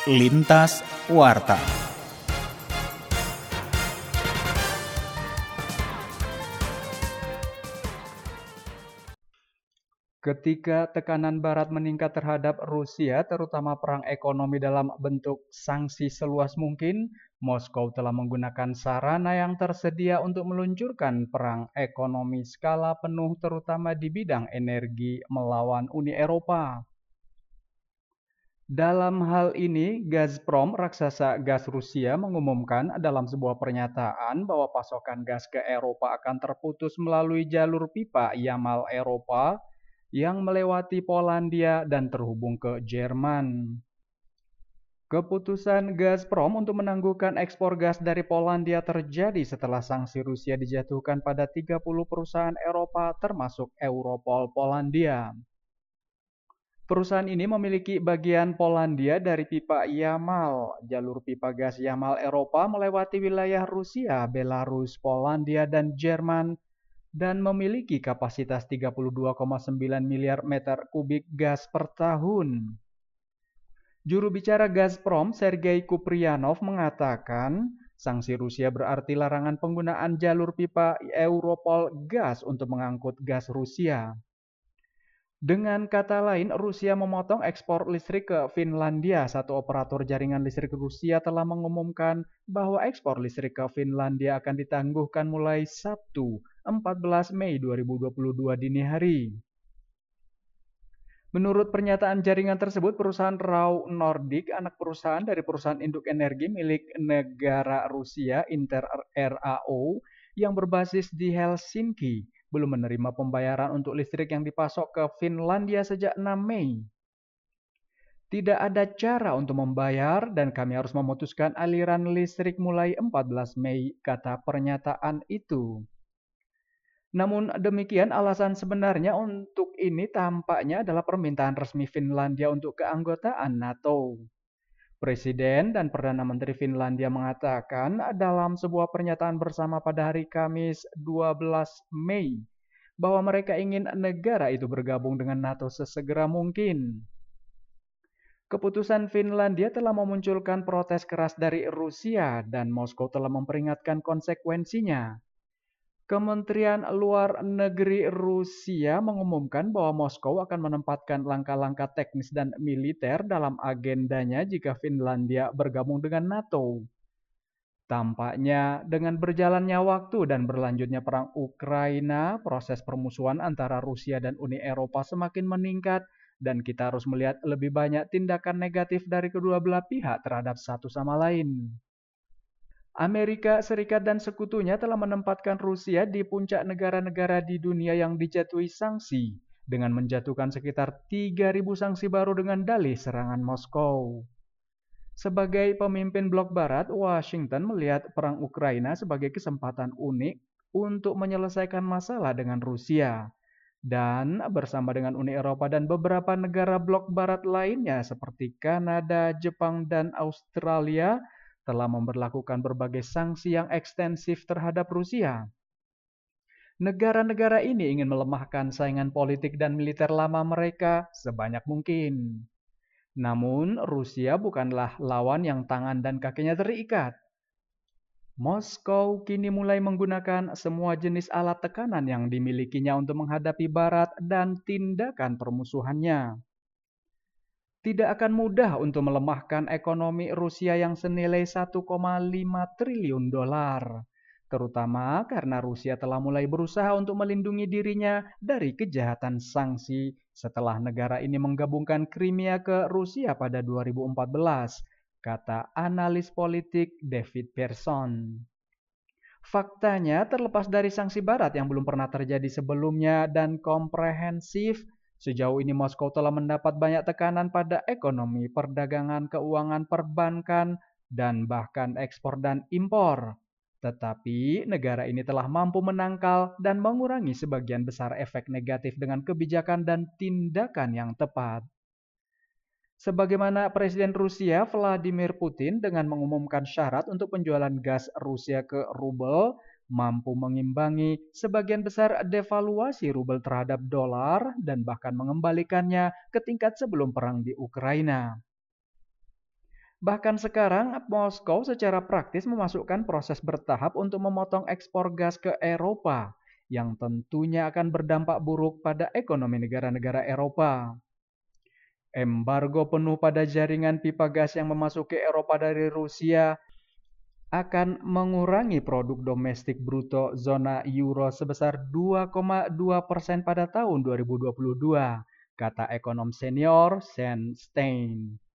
Lintas Warta. Ketika tekanan Barat meningkat terhadap Rusia, terutama perang ekonomi dalam bentuk sanksi seluas mungkin, Moskow telah menggunakan sarana yang tersedia untuk meluncurkan perang ekonomi skala penuh terutama di bidang energi melawan Uni Eropa. Dalam hal ini, Gazprom, raksasa gas Rusia, mengumumkan dalam sebuah pernyataan bahwa pasokan gas ke Eropa akan terputus melalui jalur pipa Yamal Eropa yang melewati Polandia dan terhubung ke Jerman. Keputusan Gazprom untuk menangguhkan ekspor gas dari Polandia terjadi setelah sanksi Rusia dijatuhkan pada 30 perusahaan Eropa termasuk Europol Polandia. Perusahaan ini memiliki bagian Polandia dari pipa Yamal. Jalur pipa gas Yamal Eropa melewati wilayah Rusia, Belarus, Polandia, dan Jerman dan memiliki kapasitas 32,9 miliar meter kubik gas per tahun. Juru bicara Gazprom, Sergei Kupriyanov, mengatakan sanksi Rusia berarti larangan penggunaan jalur pipa Europol gas untuk mengangkut gas Rusia. Dengan kata lain, Rusia memotong ekspor listrik ke Finlandia. Satu operator jaringan listrik Rusia telah mengumumkan bahwa ekspor listrik ke Finlandia akan ditangguhkan mulai Sabtu, 14 Mei 2022 dini hari. Menurut pernyataan jaringan tersebut, perusahaan Raw Nordic, anak perusahaan dari perusahaan induk energi milik negara Rusia, Inter RAO, yang berbasis di Helsinki, belum menerima pembayaran untuk listrik yang dipasok ke Finlandia sejak 6 Mei. Tidak ada cara untuk membayar dan kami harus memutuskan aliran listrik mulai 14 Mei, kata pernyataan itu. Namun demikian, alasan sebenarnya untuk ini tampaknya adalah permintaan resmi Finlandia untuk keanggotaan NATO. Presiden dan Perdana Menteri Finlandia mengatakan dalam sebuah pernyataan bersama pada hari Kamis 12 Mei bahwa mereka ingin negara itu bergabung dengan NATO sesegera mungkin. Keputusan Finlandia telah memunculkan protes keras dari Rusia dan Moskow telah memperingatkan konsekuensinya. Kementerian Luar Negeri Rusia mengumumkan bahwa Moskow akan menempatkan langkah-langkah teknis dan militer dalam agendanya jika Finlandia bergabung dengan NATO. Tampaknya dengan berjalannya waktu dan berlanjutnya perang Ukraina, proses permusuhan antara Rusia dan Uni Eropa semakin meningkat dan kita harus melihat lebih banyak tindakan negatif dari kedua belah pihak terhadap satu sama lain. Amerika Serikat dan sekutunya telah menempatkan Rusia di puncak negara-negara di dunia yang dijatuhi sanksi dengan menjatuhkan sekitar 3.000 sanksi baru dengan dalih serangan Moskow. Sebagai pemimpin blok barat, Washington melihat perang Ukraina sebagai kesempatan unik untuk menyelesaikan masalah dengan Rusia. Dan bersama dengan Uni Eropa dan beberapa negara blok barat lainnya seperti Kanada, Jepang, dan Australia telah memberlakukan berbagai sanksi yang ekstensif terhadap Rusia. Negara-negara ini ingin melemahkan saingan politik dan militer lama mereka sebanyak mungkin. Namun, Rusia bukanlah lawan yang tangan dan kakinya terikat. Moskow kini mulai menggunakan semua jenis alat tekanan yang dimilikinya untuk menghadapi Barat dan tindakan permusuhannya. Tidak akan mudah untuk melemahkan ekonomi Rusia yang senilai 1,5 triliun dolar, terutama karena Rusia telah mulai berusaha untuk melindungi dirinya dari kejahatan sanksi setelah negara ini menggabungkan Crimea ke Rusia pada 2014. Kata analis politik David Pearson. Faktanya, terlepas dari sanksi Barat yang belum pernah terjadi sebelumnya dan komprehensif, sejauh ini Moskow telah mendapat banyak tekanan pada ekonomi, perdagangan, keuangan, perbankan, dan bahkan ekspor dan impor. Tetapi negara ini telah mampu menangkal dan mengurangi sebagian besar efek negatif dengan kebijakan dan tindakan yang tepat. Sebagaimana Presiden Rusia Vladimir Putin dengan mengumumkan syarat untuk penjualan gas Rusia ke rubel mampu mengimbangi sebagian besar devaluasi rubel terhadap dolar dan bahkan mengembalikannya ke tingkat sebelum perang di Ukraina. Bahkan sekarang, Moskow secara praktis memasukkan proses bertahap untuk memotong ekspor gas ke Eropa, yang tentunya akan berdampak buruk pada ekonomi negara-negara Eropa. Embargo penuh pada jaringan pipa gas yang memasuki Eropa dari Rusia akan mengurangi produk domestik bruto zona euro sebesar 2,2% pada tahun 2022, kata ekonom senior Sen Stein.